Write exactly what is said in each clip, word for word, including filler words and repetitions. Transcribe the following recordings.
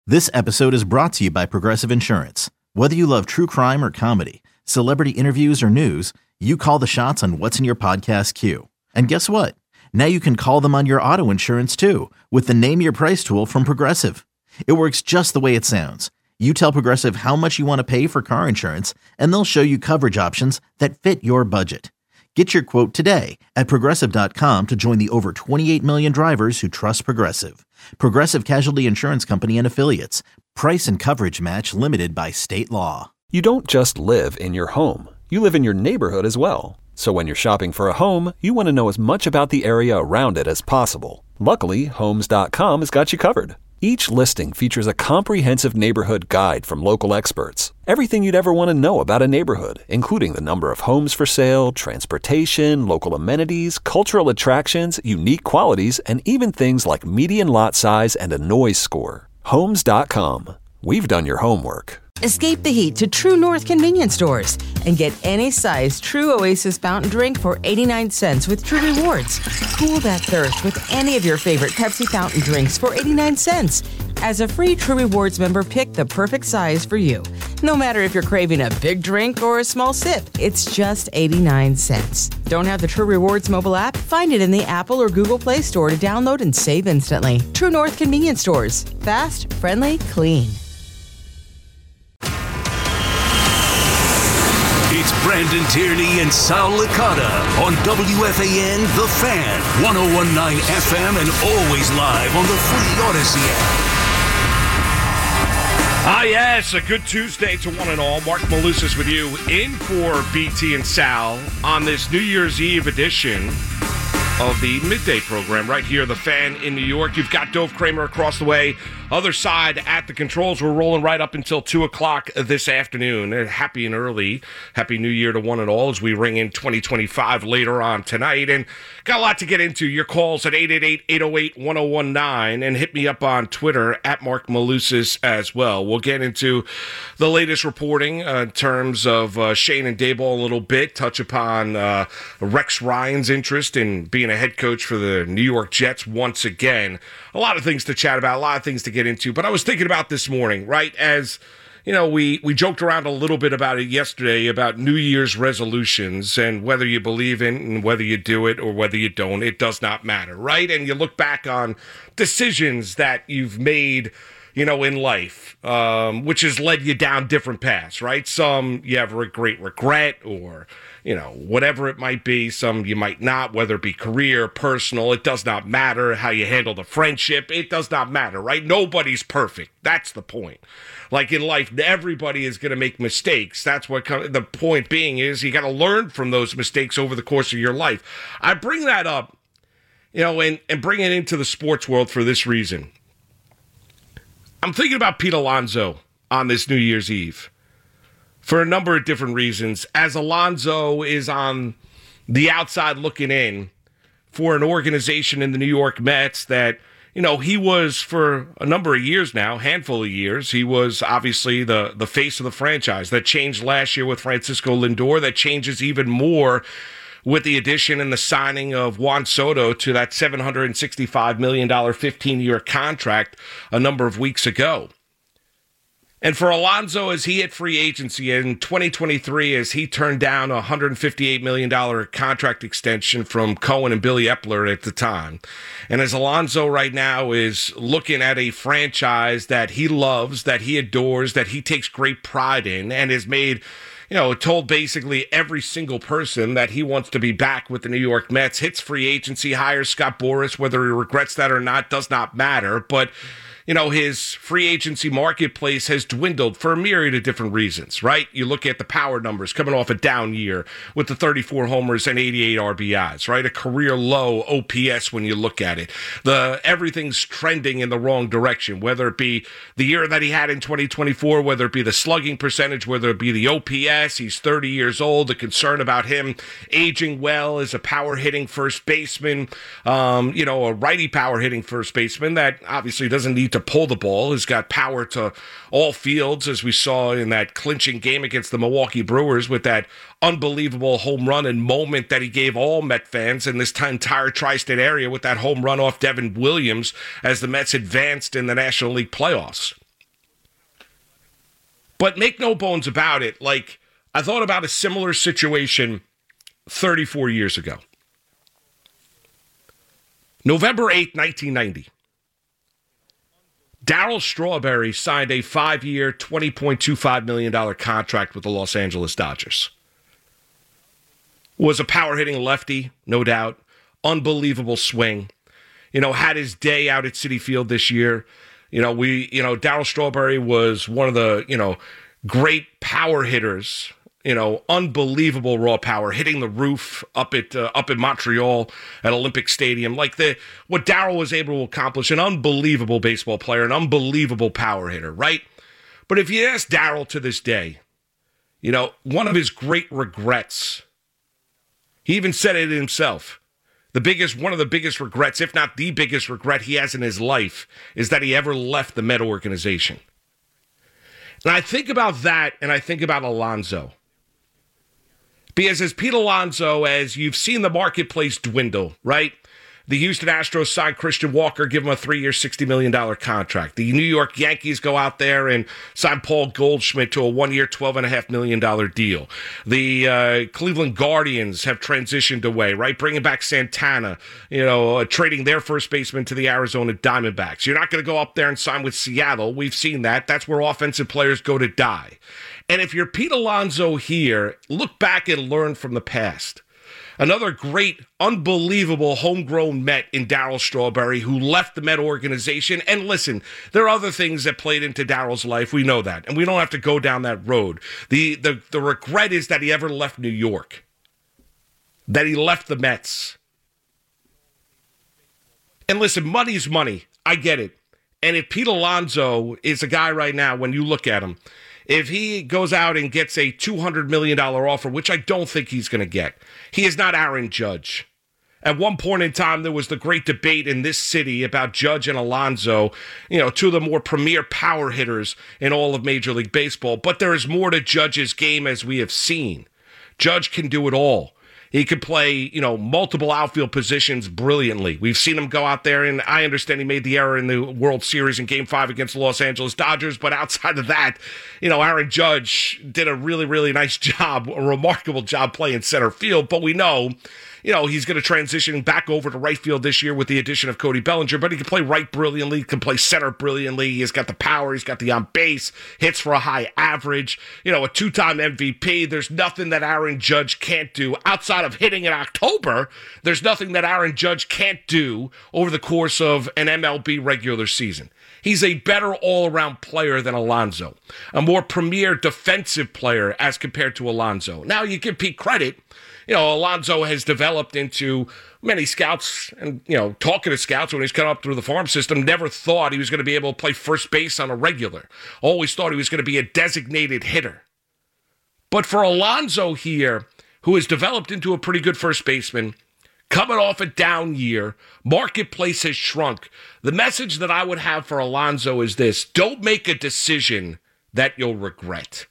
This episode is brought to you by Progressive Insurance. Whether you love true crime or comedy, celebrity interviews or news, you call the shots on what's in your podcast queue. And guess what? Now you can call them on your auto insurance too with the Name Your Price tool from Progressive. It works just the way it sounds. You tell Progressive how much you want to pay for car insurance, and they'll show you coverage options that fit your budget. Get your quote today at Progressive dot com to join the over twenty-eight million drivers who trust Progressive. Progressive Casualty Insurance Company and Affiliates. Price and coverage match limited by state law. You don't just live in your home. You live in your neighborhood as well. So when you're shopping for a home, you want to know as much about the area around it as possible. Luckily, Homes dot com has got you covered. Each listing features a comprehensive neighborhood guide from local experts. Everything you'd ever want to know about a neighborhood, including the number of homes for sale, transportation, local amenities, cultural attractions, unique qualities, and even things like median lot size and a noise score. Homes dot com. We've done your homework. Escape the heat to True North convenience stores and get any size True Oasis fountain drink for eighty-nine cents with True Rewards. Cool that thirst with any of your favorite Pepsi fountain drinks for eighty-nine cents. As a free True Rewards member, pick the perfect size for you. No matter if you're craving a big drink or a small sip, it's just eighty-nine cents. Don't have the True Rewards mobile app? Find it in the Apple or Google Play Store to download and save instantly. True North convenience stores. Fast, friendly, clean. It's Brandon Tierney and Sal Licata on W F A N The Fan, ten nineteen F M, and always live on the free Odyssey app. Ah, yes, a good Tuesday to one and all. Mark Malusis with you in for B T and Sal on this New Year's Eve edition of the midday program right here, The Fan in New York. You've got Dove Kramer across the way. Other side at the controls. We're rolling right up until two o'clock this afternoon. Happy and early. Happy New Year to one and all as we ring in twenty twenty-five later on tonight. And got a lot to get into. Your calls at eight eight eight, eight oh eight, one oh one nine and hit me up on Twitter at Mark Malusis as well. We'll get into the latest reporting uh, in terms of uh, Shane and Daboll a little bit. Touch upon uh, Rex Ryan's interest in being a head coach for the New York Jets once again. A lot of things to chat about, a lot of things to get into. But I was thinking about this morning, right, as, you know, we, we joked around a little bit about it yesterday, about New Year's resolutions and whether you believe in and whether you do it or whether you don't, it does not matter, right? And you look back on decisions that you've made, you know, in life, um, which has led you down different paths, right? Some you have a great regret or, you know, whatever it might be. Some you might not, whether it be career, personal, it does not matter. How you handle the friendship, it does not matter, right? Nobody's perfect. That's the point. Like in life, everybody is going to make mistakes. That's what the point being is you got to learn from those mistakes over the course of your life. I bring that up, you know, and, and bring it into the sports world for this reason. I'm thinking about Pete Alonso on this New Year's Eve for a number of different reasons. As Alonso is on the outside looking in for an organization in the New York Mets that, you know, he was for a number of years now, handful of years, he was obviously the, the face of the franchise. That changed last year with Francisco Lindor. That changes even more with the addition and the signing of Juan Soto to that seven hundred sixty-five million dollars fifteen-year contract a number of weeks ago. And for Alonso, as he hit free agency in twenty twenty-three, as he turned down a one hundred fifty-eight million dollars contract extension from Cohen and Billy Epler at the time. And as Alonso right now is looking at a franchise that he loves, that he adores, that he takes great pride in, and has made, you know, told basically every single person that he wants to be back with the New York Mets, hits free agency, hires Scott Boras, whether he regrets that or not does not matter. But, you know, his free agency marketplace has dwindled for a myriad of different reasons, right? You look at the power numbers coming off a down year with the thirty-four homers and eighty-eight R B Is, right? A career low O P S when you look at it. The everything's trending in the wrong direction, whether it be the year that he had in twenty twenty-four, whether it be the slugging percentage, whether it be the O P S. He's thirty years old. The concern about him aging well as a power hitting first baseman, um, you know, a righty power hitting first baseman that obviously doesn't need to pull the ball, has got power to all fields, as we saw in that clinching game against the Milwaukee Brewers with that unbelievable home run and moment that he gave all Met fans in this entire tri-state area with that home run off Devin Williams as the Mets advanced in the National League playoffs. But make no bones about it, like, I thought about a similar situation thirty-four years ago. November eighth, nineteen ninety. Darryl Strawberry signed a five-year, twenty point two five million dollars contract with the Los Angeles Dodgers. Was a power-hitting lefty, no doubt. Unbelievable swing. You know, had his day out at Citi Field this year. You know, we, you know, Darryl Strawberry was one of the, you know, great power hitters. You know, unbelievable raw power, hitting the roof up at uh, up in Montreal at Olympic Stadium. Like the what Darryl was able to accomplish, an unbelievable baseball player, an unbelievable power hitter, right? But if you ask Darryl to this day, you know, one of his great regrets, he even said it himself, the biggest, one of the biggest regrets, if not the biggest regret he has in his life, is that he ever left the Met organization. And I think about that, and I think about Alonso. Because as Pete Alonso, as you've seen the marketplace dwindle, right? The Houston Astros signed Christian Walker, give him a three-year, sixty million dollars contract. The New York Yankees go out there and sign Paul Goldschmidt to a one-year, twelve point five million dollars deal. The uh, Cleveland Guardians have transitioned away, right? Bringing back Santana, you know, uh, trading their first baseman to the Arizona Diamondbacks. You're not going to go up there and sign with Seattle. We've seen that. That's where offensive players go to die. And if you're Pete Alonso here, look back and learn from the past. Another great, unbelievable homegrown Met in Darryl Strawberry, who left the Met organization. And listen, there are other things that played into Darryl's life. We know that. And we don't have to go down that road. The, the, the regret is that he ever left New York. That he left the Mets. And listen, money's money. I get it. And if Pete Alonso is a guy right now, when you look at him, if he goes out and gets a two hundred million dollars offer, which I don't think he's going to get, he is not Aaron Judge. At one point in time, there was the great debate in this city about Judge and Alonso, you know, two of the more premier power hitters in all of Major League Baseball. But there is more to Judge's game, as we have seen. Judge can do it all. He could play, you know, multiple outfield positions brilliantly. We've seen him go out there, and I understand he made the error in the World Series in Game five against the Los Angeles Dodgers, but outside of that, you know, Aaron Judge did a really, really nice job, a remarkable job playing center field, but we know, you know, he's going to transition back over to right field this year with the addition of Cody Bellinger, but he can play right brilliantly, he can play center brilliantly, he's got the power, he's got the on-base, hits for a high average, you know, a two-time M V P. There's nothing that Aaron Judge can't do. Outside of hitting in October, there's nothing that Aaron Judge can't do over the course of an M L B regular season. He's a better all-around player than Alonso, a more premier defensive player as compared to Alonso. Now, you give Pete credit. You know, Alonso has developed into many scouts, and, you know, talking to scouts when he's come up through the farm system, never thought he was going to be able to play first base on a regular. Always thought he was going to be a designated hitter. But for Alonso here, who has developed into a pretty good first baseman, coming off a down year, marketplace has shrunk. The message that I would have for Alonso is this: don't make a decision that you'll regret.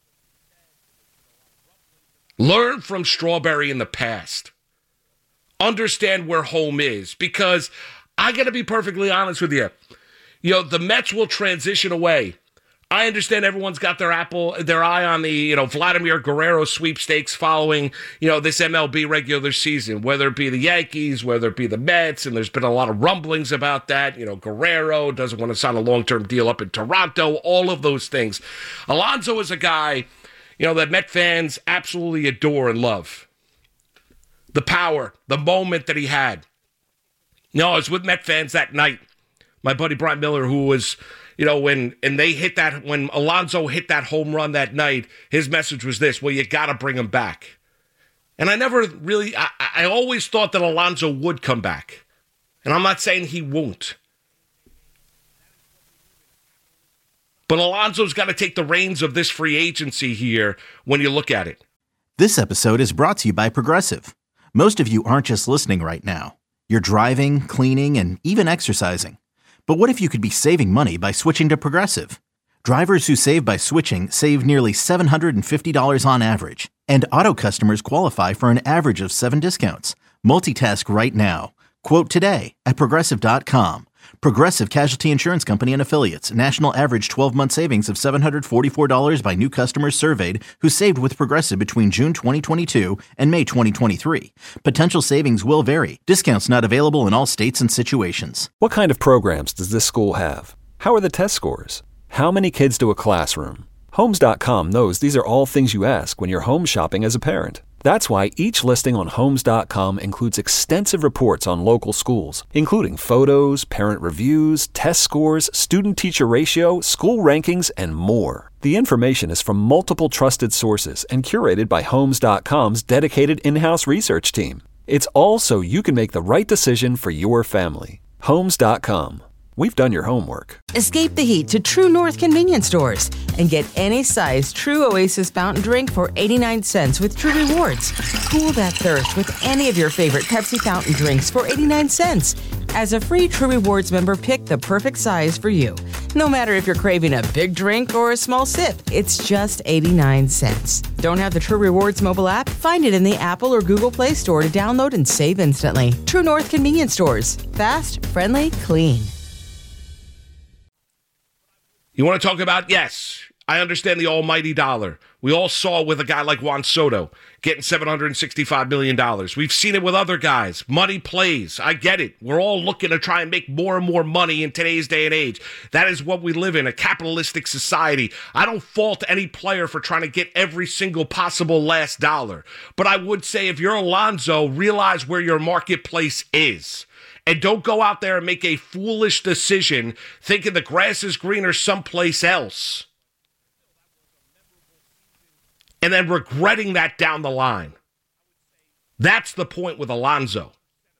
Learn from Strawberry in the past. Understand where home is, because I got to be perfectly honest with you. You know, the Mets will transition away. I understand everyone's got their apple, their eye on the, you know, Vladimir Guerrero sweepstakes following, you know, this M L B regular season, whether it be the Yankees, whether it be the Mets, and there's been a lot of rumblings about that. You know, Guerrero doesn't want to sign a long-term deal up in Toronto, all of those things. Alonso is a guy, you know, that Met fans absolutely adore and love. The power, the moment that he had. You know, I was with Met fans that night. My buddy Brian Miller, who was, you know, when and they hit that, when Alonso hit that home run that night, his message was this: well, you got to bring him back. And I never really, I, I always thought that Alonso would come back. And I'm not saying he won't. But Alonso's got to take the reins of this free agency here when you look at it. This episode is brought to you by Progressive. Most of you aren't just listening right now. You're driving, cleaning, and even exercising. But what if you could be saving money by switching to Progressive? Drivers who save by switching save nearly seven hundred fifty dollars on average. And auto customers qualify for an average of seven discounts. Multitask right now. Quote today at Progressive dot com. Progressive Casualty Insurance Company and Affiliates. National average twelve-month savings of seven hundred forty-four dollars by new customers surveyed who saved with Progressive between June twenty twenty-two and May twenty twenty-three. Potential savings will vary. Discounts not available in all states and situations. What kind of programs does this school have? How are the test scores? How many kids do a classroom? Homes dot com knows these are all things you ask when you're home shopping as a parent. That's why each listing on Homes dot com includes extensive reports on local schools, including photos, parent reviews, test scores, student-teacher ratio, school rankings, and more. The information is from multiple trusted sources and curated by Homes dot com's dedicated in-house research team. It's all so you can make the right decision for your family. Homes dot com. We've done your homework. Escape the heat to True North convenience stores and get any size True Oasis fountain drink for eighty-nine cents with True Rewards. Cool that thirst with any of your favorite Pepsi fountain drinks for eighty-nine cents. As a free True Rewards member, pick the perfect size for you. No matter if you're craving a big drink or a small sip, it's just eighty-nine cents. Don't have the True Rewards mobile app? Find it in the Apple or Google Play Store to download and save instantly. True North convenience stores. Fast, friendly, clean. You want to talk about, yes, I understand the almighty dollar. We all saw with a guy like Juan Soto getting seven hundred sixty-five million dollars. We've seen it with other guys. Money plays. I get it. We're all looking to try and make more and more money in today's day and age. That is what we live in, a capitalistic society. I don't fault any player for trying to get every single possible last dollar. But I would say if you're Alonso, realize where your marketplace is. And don't go out there and make a foolish decision thinking the grass is greener someplace else. And then regretting that down the line. That's the point with Alonso.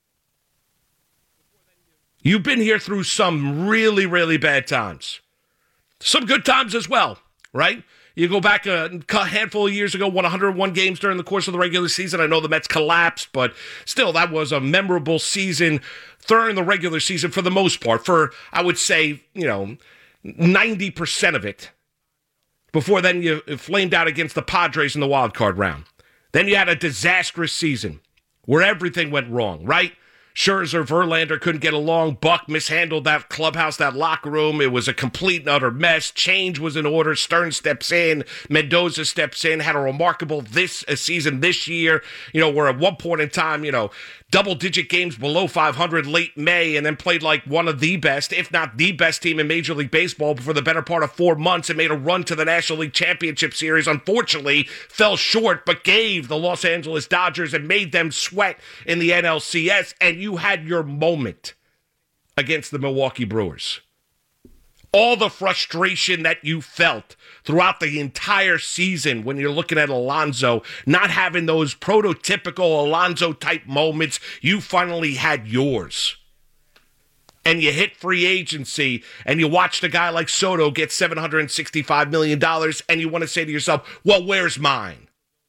You've been here through some really, really bad times. Some good times as well, right? You go back a handful of years ago, won one hundred one games during the course of the regular season. I know the Mets collapsed, but still, that was a memorable season during the regular season for the most part, for, I would say, you know, ninety percent of it. Before then, you flamed out against the Padres in the wild card round. Then you had a disastrous season where everything went wrong, right? Scherzer, Verlander couldn't get along. Buck mishandled that clubhouse, that locker room. It was a complete and utter mess. Change was in order. Stern steps in. Mendoza steps in. Had a remarkable this a season this year. You know, where at one point in time, you know, double-digit games below five hundred late May, and then played like one of the best, if not the best team in Major League Baseball for the better part of four months and made a run to the National League Championship Series. Unfortunately, fell short, but gave the Los Angeles Dodgers and made them sweat in the N L C S, and you had your moment against the Milwaukee Brewers. All the frustration that you felt throughout the entire season when you're looking at Alonso, not having those prototypical Alonso-type moments, you finally had yours. And you hit free agency, and you watched a guy like Soto get seven hundred sixty-five million dollars, and you want to say to yourself, well, where's mine?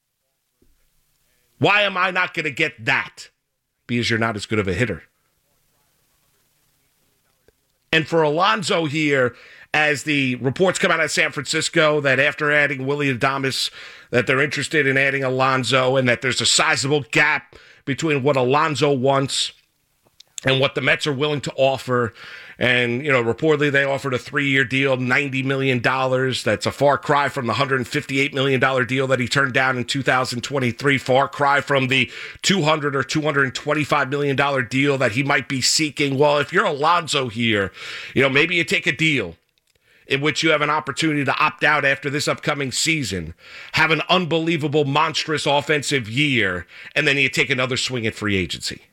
Why am I not going to get that? Because you're not as good of a hitter. And for Alonso here, as the reports come out of San Francisco that after adding Willy Adames, that they're interested in adding Alonso, and that there's a sizable gap between what Alonso wants and what the Mets are willing to offer. And, you know, reportedly they offered a three-year deal, ninety million dollars. That's a far cry from the one hundred fifty-eight million dollars deal that he turned down in two thousand twenty-three. Far cry from the two hundred or two hundred twenty-five million dollars deal that he might be seeking. Well, if you're Alonso here, you know, maybe you take a deal in which you have an opportunity to opt out after this upcoming season, have an unbelievable, monstrous offensive year, and then you take another swing at free agency.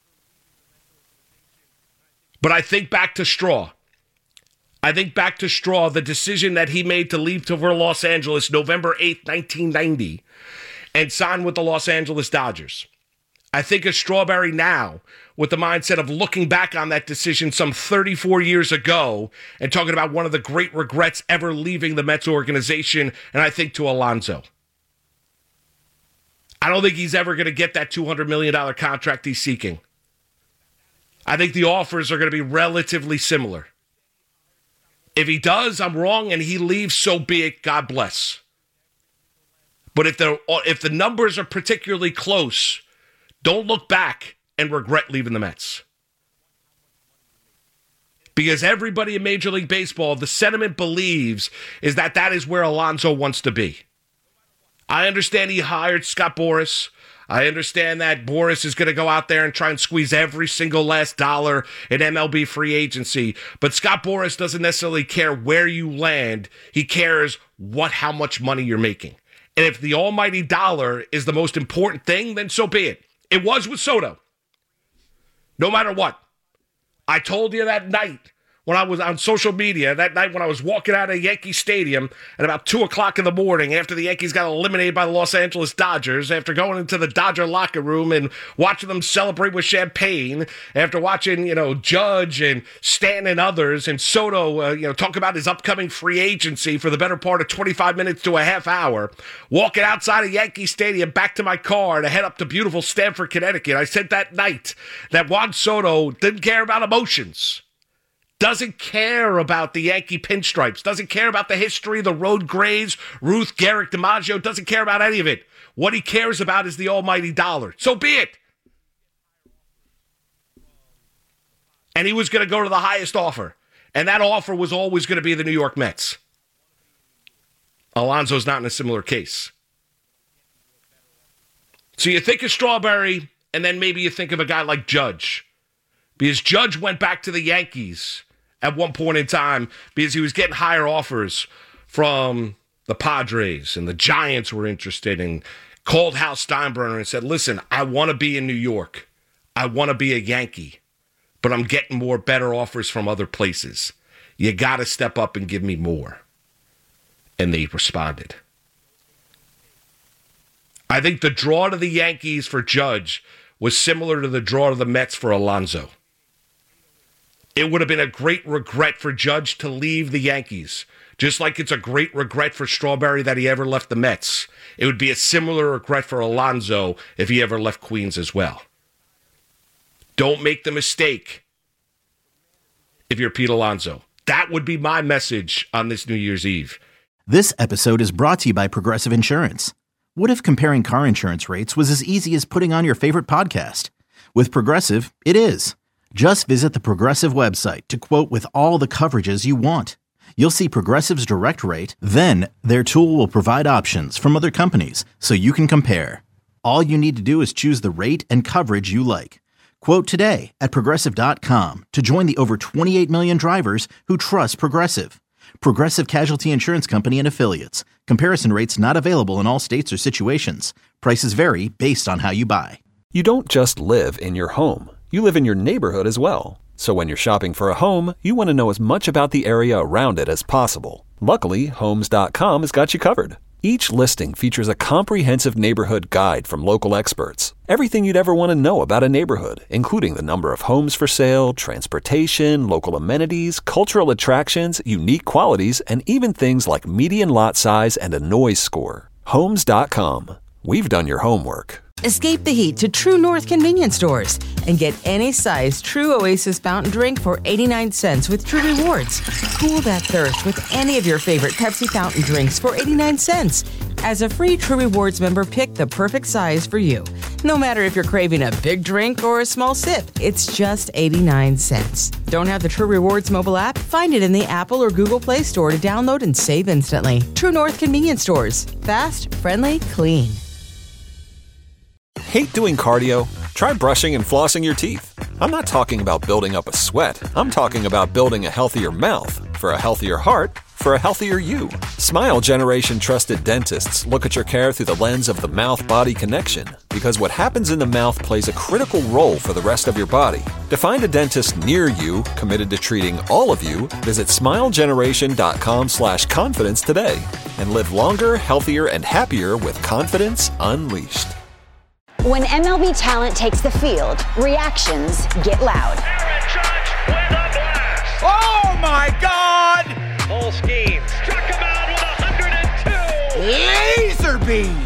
But I think back to Straw. I think back to Straw, the decision that he made to leave to for Los Angeles November eighth, nineteen ninety, and sign with the Los Angeles Dodgers. I think of Strawberry now with the mindset of looking back on that decision some thirty-four years ago and talking about one of the great regrets ever leaving the Mets organization, and I think to Alonso. I don't think he's ever going to get that two hundred million dollars contract he's seeking. I think the offers are going to be relatively similar. If he does, I'm wrong, and he leaves, so be it. God bless. But if the if the numbers are particularly close, don't look back and regret leaving the Mets. Because everybody in Major League Baseball, the sentiment believes is that that is where Alonso wants to be. I understand he hired Scott Boras. I understand that Boras is going to go out there and try and squeeze every single last dollar in M L B free agency. But Scott Boras doesn't necessarily care where you land. He cares what, how much money you're making. And if the almighty dollar is the most important thing, then so be it. It was with Soto. No matter what. I told you that night when I was on social media, that night when I was walking out of Yankee Stadium at about two o'clock in the morning after the Yankees got eliminated by the Los Angeles Dodgers, after going into the Dodger locker room and watching them celebrate with champagne, after watching, you know, Judge and Stanton and others, and Soto, uh, you know, talk about his upcoming free agency for the better part of twenty-five minutes to a half hour, walking outside of Yankee Stadium back to my car to head up to beautiful Stamford, Connecticut. I said that night that Juan Soto didn't care about emotions. Doesn't care about the Yankee pinstripes. Doesn't care about the history, the road grades, Ruth, Garrick, DiMaggio. Doesn't care about any of it. What he cares about is the almighty dollar. So be it. And he was going to go to the highest offer. And that offer was always going to be the New York Mets. Alonso's not in a similar case. So you think of Strawberry, and then maybe you think of a guy like Judge. Because Judge went back to the Yankees at one point in time because he was getting higher offers from the Padres, and the Giants were interested, and called Hal Steinbrenner and said, listen, I want to be in New York. I want to be a Yankee, but I'm getting more better offers from other places. You got to step up and give me more. And they responded. I think the draw to the Yankees for Judge was similar to the draw to the Mets for Alonso. It would have been a great regret for Judge to leave the Yankees, just like it's a great regret for Strawberry that he ever left the Mets. It would be a similar regret for Alonso if he ever left Queens as well. Don't make the mistake if you're Pete Alonso. That would be my message on this New Year's Eve. This episode is brought to you by Progressive Insurance. What if comparing car insurance rates was as easy as putting on your favorite podcast? With Progressive, it is. Just visit the Progressive website to quote with all the coverages you want. You'll see Progressive's direct rate, then their tool will provide options from other companies so you can compare. All you need to do is choose the rate and coverage you like. Quote today at Progressive dot com to join the over twenty-eight million drivers who trust Progressive. Progressive Casualty Insurance Company and Affiliates. Comparison rates not available in all states or situations. Prices vary based on how you buy. You don't just live in your home. You live in your neighborhood as well. So when you're shopping for a home, you want to know as much about the area around it as possible. Luckily, Homes dot com has got you covered. Each listing features a comprehensive neighborhood guide from local experts. Everything you'd ever want to know about a neighborhood, including the number of homes for sale, transportation, local amenities, cultural attractions, unique qualities, and even things like median lot size and a noise score. Homes dot com. We've done your homework. Escape the heat to True North convenience stores and get any size True Oasis fountain drink for eighty-nine cents with True Rewards. Cool that thirst with any of your favorite Pepsi fountain drinks for eighty-nine cents. As a free True Rewards member, pick the perfect size for you. No matter if you're craving a big drink or a small sip, it's just eighty-nine cents. Don't have the True Rewards mobile app? Find it in the Apple or Google Play Store to download and save instantly. True North convenience stores. Fast, friendly, clean. Hate doing cardio? Try brushing and flossing your teeth. I'm not talking about building up a sweat. I'm talking about building a healthier mouth. For a healthier heart, for a healthier you. Smile Generation trusted dentists look at your care through the lens of the mouth-body connection, because what happens in the mouth plays a critical role for the rest of your body. To find a dentist near you committed to treating all of you, visit smilegeneration.com slash confidence today and live longer, healthier, and happier with confidence unleashed. When M L B talent takes the field, reactions get loud. Aaron Judge with a blast. Oh my God! Full scheme. Struck him out with one hundred two. Laser beam.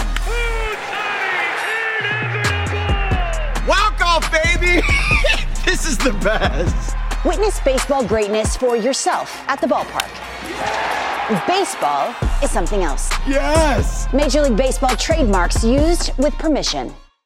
Inevitable. Walk off, baby. This is the best. Witness baseball greatness for yourself at the ballpark. Baseball is something else. Yes. Major League Baseball trademarks used with permission.